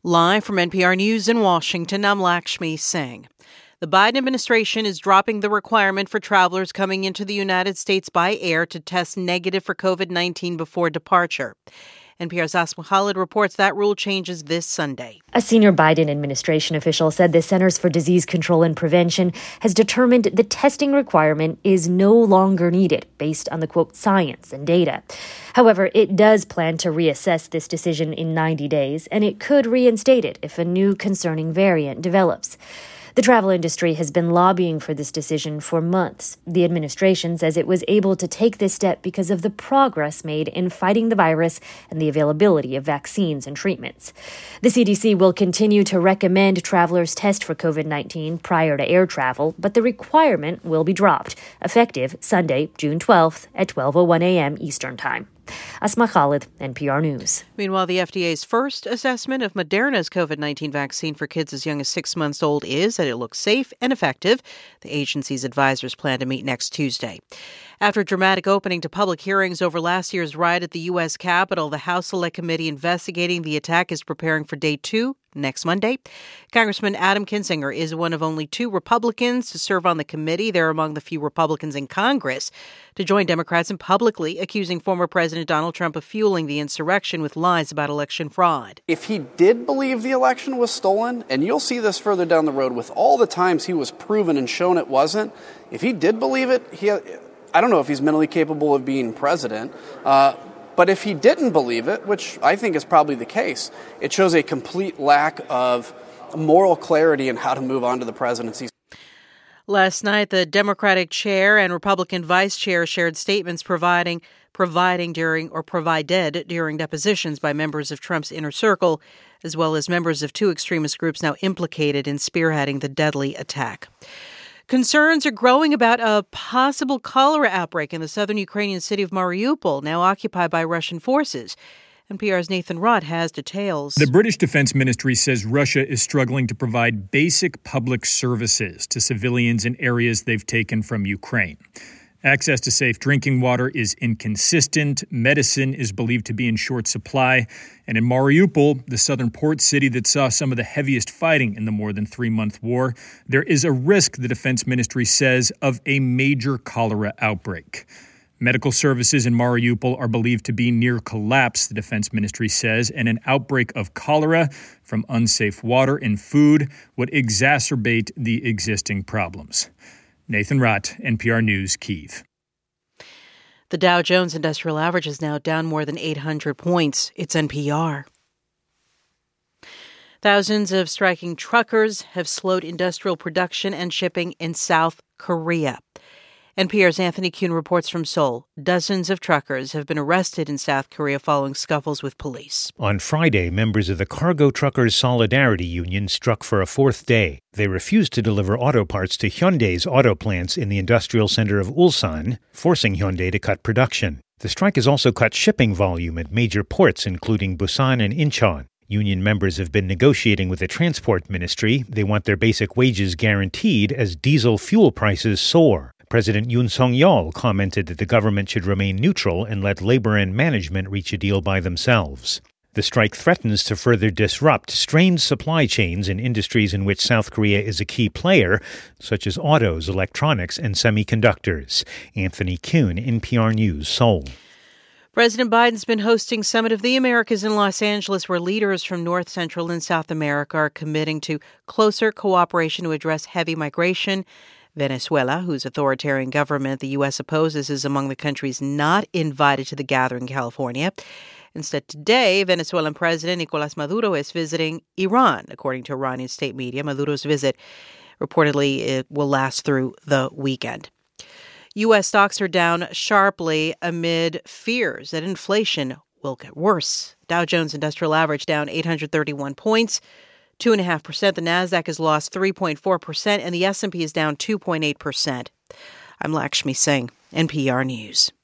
Live from NPR News in Washington, I'm Lakshmi Singh. The Biden administration is dropping the requirement for travelers coming into the United States by air to test negative for COVID-19 before departure. NPR's Asma Khalid reports that rule changes this Sunday. A senior Biden administration official said the Centers for Disease Control and Prevention has determined the testing requirement is no longer needed based on the, quote, science and data. However, it does plan to reassess this decision in 90 days, and it could reinstate it if a new concerning variant develops. The travel industry has been lobbying for this decision for months. The administration says it was able to take this step because of the progress made in fighting the virus and the availability of vaccines and treatments. The CDC will continue to recommend travelers test for COVID-19 prior to air travel, but the requirement will be dropped, effective Sunday, June 12th at 12:01 a.m. Eastern Time. Asma Khalid, NPR News. Meanwhile, the FDA's first assessment of Moderna's COVID-19 vaccine for kids as young as 6 months old is that it looks safe and effective. The agency's advisors plan to meet next Tuesday. After a dramatic opening to public hearings over last year's riot at the U.S. Capitol, the House Select Committee investigating the attack is preparing for day 2 next Monday. Congressman Adam Kinzinger is one of only 2 Republicans to serve on the committee. They're among the few Republicans in Congress to join Democrats in publicly accusing former President Donald Trump of fueling the insurrection with lies about election fraud. If he did believe the election was stolen, and you'll see this further down the road with all the times he was proven and shown it wasn't, if he did believe it, I don't know if he's mentally capable of being president, but if he didn't believe it, which I think is probably the case, it shows a complete lack of moral clarity in how to move on to the presidency. Last night, the Democratic chair and Republican vice chair shared statements provided during depositions by members of Trump's inner circle, as well as members of 2 extremist groups now implicated in spearheading the deadly attack. Concerns are growing about a possible cholera outbreak in the southern Ukrainian city of Mariupol, now occupied by Russian forces. NPR's Nathan Rott has details. The British Defense Ministry says Russia is struggling to provide basic public services to civilians in areas they've taken from Ukraine. Access to safe drinking water is inconsistent. Medicine is believed to be in short supply. And in Mariupol, the southern port city that saw some of the heaviest fighting in the more than 3-month war, there is a risk, the Defense Ministry says, of a major cholera outbreak. Medical services in Mariupol are believed to be near collapse, the Defense Ministry says, and an outbreak of cholera from unsafe water and food would exacerbate the existing problems. Nathan Rott, NPR News, Kyiv. The Dow Jones Industrial Average is now down more than 800 points. It's NPR. Thousands of striking truckers have slowed industrial production and shipping in South Korea. NPR's Anthony Kuhn reports from Seoul. Dozens of truckers have been arrested in South Korea following scuffles with police. On Friday, members of the Cargo Truckers Solidarity Union struck for a 4th day. They refused to deliver auto parts to Hyundai's auto plants in the industrial center of Ulsan, forcing Hyundai to cut production. The strike has also cut shipping volume at major ports, including Busan and Incheon. Union members have been negotiating with the transport ministry. They want their basic wages guaranteed as diesel fuel prices soar. President Yoon Suk-yeol commented that the government should remain neutral and let labor and management reach a deal by themselves. The strike threatens to further disrupt strained supply chains in industries in which South Korea is a key player, such as autos, electronics, and semiconductors. Anthony Kuhn, NPR News, Seoul. President Biden's been hosting Summit of the Americas in Los Angeles, where leaders from North, Central, and South America are committing to closer cooperation to address heavy migration. Venezuela, whose authoritarian government the U.S. opposes, is among the countries not invited to the gathering in California. Instead, today, Venezuelan President Nicolás Maduro is visiting Iran. According to Iranian state media, Maduro's visit reportedly will last through the weekend. U.S. stocks are down sharply amid fears that inflation will get worse. Dow Jones Industrial Average down 831 points. 2.5%. The Nasdaq has lost 3.4%, and the S&P is down 2.8%. I'm Lakshmi Singh, NPR News.